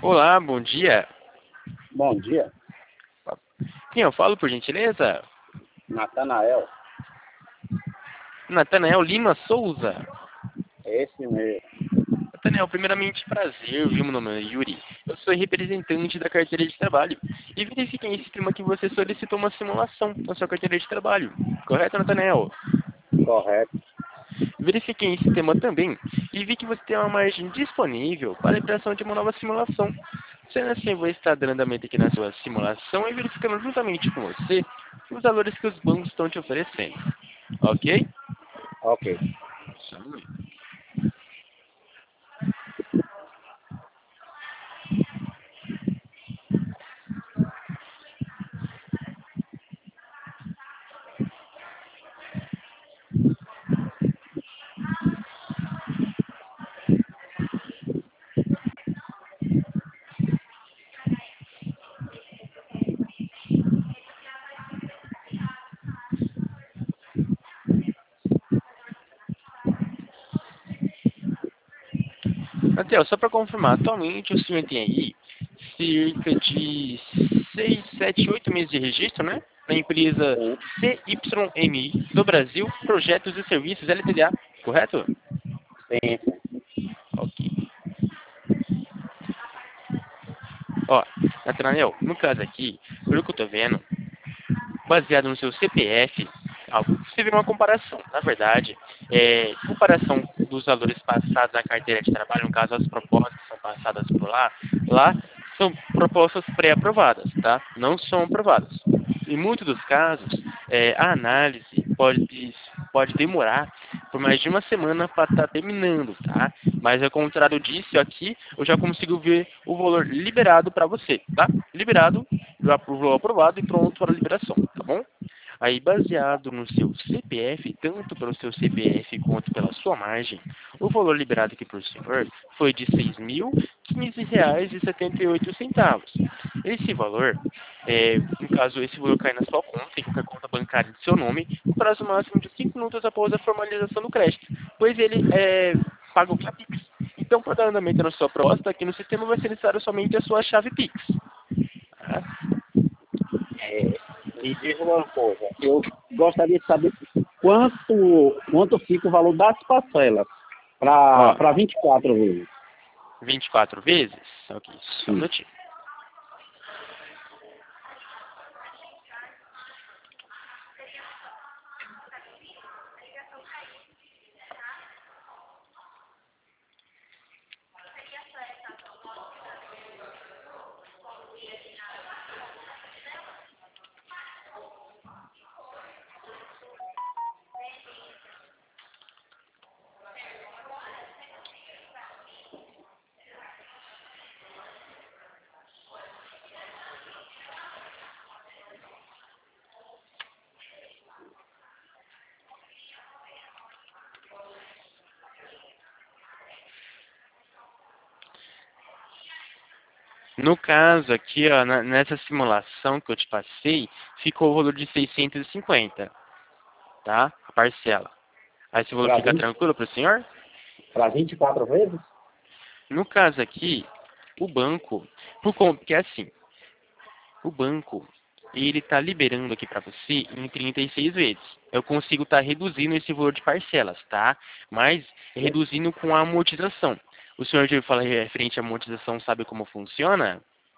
Olá, bom dia. Bom dia, Quem eu falo, por gentileza? Natanael. Natanael Lima Souza. Esse mesmo. Natanael, primeiramente, prazer, viu? Meu nome é Yuri. Eu sou representante da carteira de trabalho. E verifiquei em sistema que você solicitou uma simulação na sua carteira de trabalho. Correto, Natanael? Correto. Verifiquei em sistema também e vi que você tem uma margem disponível para a liberação de uma nova simulação. Sendo assim, eu vou estar dando andamento aqui na sua simulação e verificando juntamente com você os valores que os bancos estão te oferecendo. Ok? Ok. Só um momento. Matheus, só para confirmar, atualmente o senhor tem aí cerca de 6, 7, 8 meses de registro, né? Na empresa Sim, CYMI do Brasil, Projetos e Serviços LTDA, correto? sim, Ok. Ó, Nathanael, no caso aqui, pelo que eu tô vendo, baseado no seu CPF, você vê uma comparação. Na verdade, comparação dos valores passados na carteira de trabalho, no caso as propostas que são passadas por lá são propostas pré-aprovadas, tá? Não são aprovadas. Em muitos dos casos, a análise pode demorar por mais de uma semana para estar terminando, tá? Mas ao contrário disso, aqui eu já consigo ver o valor liberado para você, tá? Liberado, já aprovado e pronto para liberação, tá bom? Aí, baseado no seu CPF, tanto pelo seu CPF quanto pela sua margem, o valor liberado aqui para o senhor foi de R$ 6.015,78. Esse valor, no caso, esse valor cai na sua conta, em qualquer conta bancária de seu nome, no prazo máximo de 5 minutos após a formalização do crédito, pois ele é pago via Pix. Então, para dar andamento na sua proposta, aqui no sistema vai ser necessário somente a sua chave Pix. Tá? me diz uma coisa. Eu gostaria de saber quanto fica o valor das parcelas Ó, para 24 vezes. 24 vezes? Ok, só um Sim. minutinho. No caso aqui, ó, nessa simulação que eu te passei, ficou o valor de 650, tá? A parcela. Aí esse valor Para fica 20, tranquilo para o senhor? para 24 vezes? No caso aqui, o banco, porque assim, o banco, ele está liberando aqui para você em 36 vezes. Eu consigo estar reduzindo esse valor de parcelas, tá? Mas reduzindo com a amortização. O senhor já fala referente à amortização, sabe como funciona?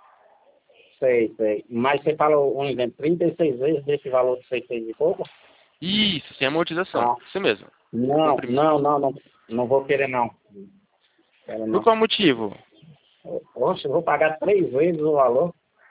Sei, sei. Mas você falou, um exemplo, 36 vezes desse valor de 600 e pouco? Isso, sem amortização. Ah, Isso mesmo. Então, não, não, não, não. Não vou querer, não. Quero por não. qual motivo? Oxe, eu vou pagar 3 vezes o valor.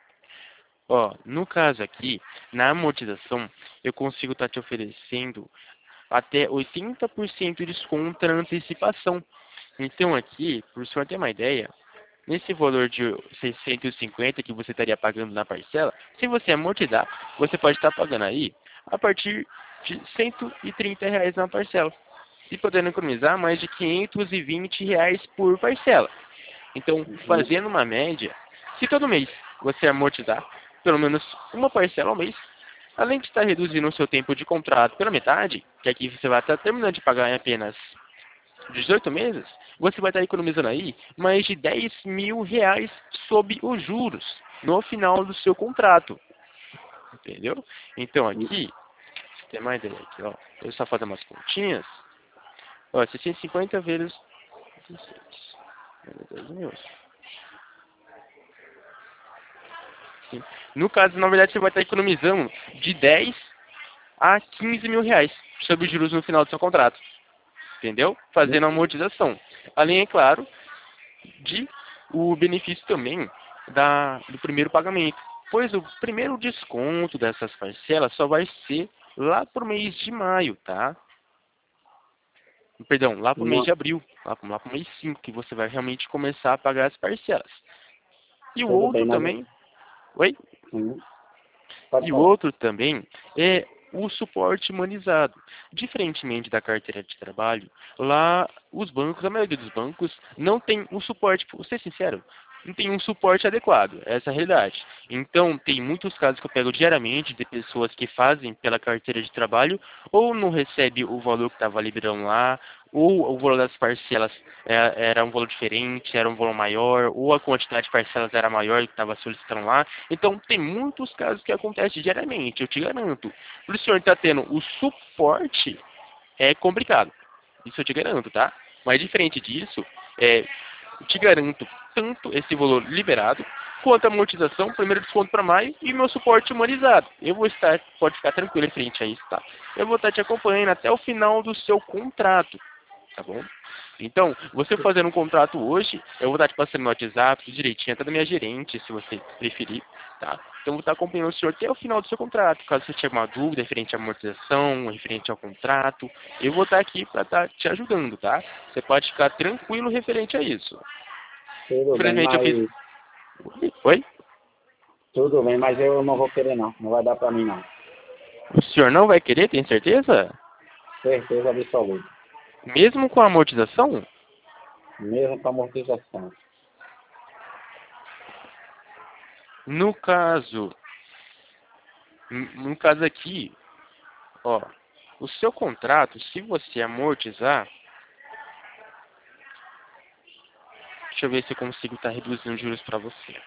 Ó, no caso aqui, na amortização, eu consigo estar te oferecendo até 80% de desconto na antecipação. Então aqui, para o senhor ter uma ideia, nesse valor de 650 que você estaria pagando na parcela, se você amortizar, você pode estar pagando aí a partir de R$ 130 na parcela. E podendo economizar mais de R$ 520 por parcela. Então, Uhum. fazendo uma média, se todo mês você amortizar pelo menos uma parcela ao mês, além de estar reduzindo o seu tempo de contrato pela metade, que aqui você vai estar terminando de pagar em apenas 18 meses, você vai estar economizando aí mais de R$ 10.000 sob os juros no final do seu contrato. Entendeu? Então aqui, tem mais ideia aqui, ó. Eu só fazer umas continhas. Ó, 650 vezes 16. 10.000. Sim. No caso, na verdade, você vai estar economizando de 10 a R$ 15.000 sobre os juros no final do seu contrato. Entendeu? Fazendo a amortização. Além, é claro, de o benefício também do primeiro pagamento. Pois o primeiro desconto dessas parcelas só vai ser lá pro mês de maio, tá? Perdão, lá pro mês de Não, abril, lá pro mês 5, que você vai realmente começar a pagar as parcelas. E o tudo bem, outro mas... também, oi? Uhum. Pode E o falar. outro também é o suporte humanizado. Diferentemente da carteira de trabalho, lá os bancos, a maioria dos bancos, não tem um suporte, vou ser sincero, não tem um suporte adequado. Essa é a realidade. Então, tem muitos casos que eu pego diariamente de pessoas que fazem pela carteira de trabalho ou não recebe o valor que estava liberando lá, ou o valor das parcelas era um valor diferente, era um valor maior, ou a quantidade de parcelas era maior do que estava solicitando lá. Então, tem muitos casos que acontecem diariamente, eu te garanto. Por isso, o senhor está tendo o suporte, é complicado. Isso eu te garanto, tá? Mas diferente disso, eu te garanto tanto esse valor liberado, quanto a amortização, primeiro desconto para maio e meu suporte humanizado. Eu vou estar, pode ficar tranquilo em frente a isso, tá? Eu vou estar te acompanhando até o final do seu contrato, tá bom? Então, você fazendo um contrato hoje, eu vou estar te passando no WhatsApp, tudo direitinho, até da minha gerente, se você preferir, tá? Então, eu vou estar acompanhando o senhor até o final do seu contrato. Caso você tiver uma dúvida referente à amortização, referente ao contrato, eu vou estar aqui para estar te ajudando, tá? Você pode ficar tranquilo referente a isso. Tudo bem, Infelizmente, eu fiz... mas... Oi? Tudo bem, mas eu não vou querer não. Não vai dar pra mim não. O senhor não vai querer, tem certeza? Certeza absoluta. Mesmo com a amortização? Mesmo com amortização. No caso... No caso aqui, ó... O seu contrato, se você amortizar... Deixa eu ver se eu consigo estar reduzindo os juros para você.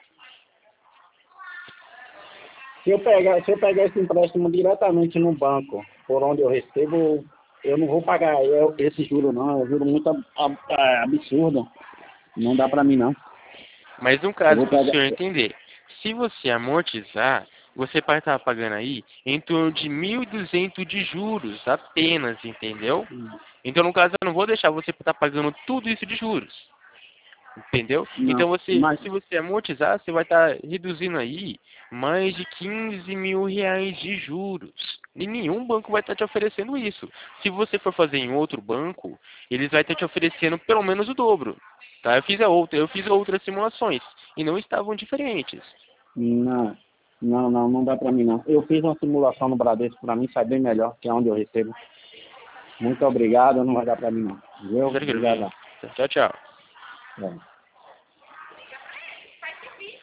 Se eu pegar esse empréstimo diretamente no banco, por onde eu recebo, eu não vou pagar esse juro não. É um juro muito absurdo. Não dá pra mim não. Mas no Eu caso vou para o pegar. senhor entender, se você amortizar, você vai estar pagando aí em torno de 1.200 de juros apenas, entendeu? Então, no caso, eu não vou deixar você estar pagando tudo isso de juros. Entendeu? Não, Então, mas se você amortizar, você vai estar reduzindo aí mais de R$ 15.000 de juros. E nenhum banco vai estar te oferecendo isso. Se você for fazer em outro banco, eles vão estar te oferecendo pelo menos o dobro. Tá? Eu fiz outras simulações e não estavam diferentes. não dá pra mim não. Eu fiz uma simulação no Bradesco, pra mim sai bem melhor, que é onde eu recebo. Muito obrigado, não vai dar pra mim não. Viu? Tranquilo, Obrigado. tchau, tchau. É.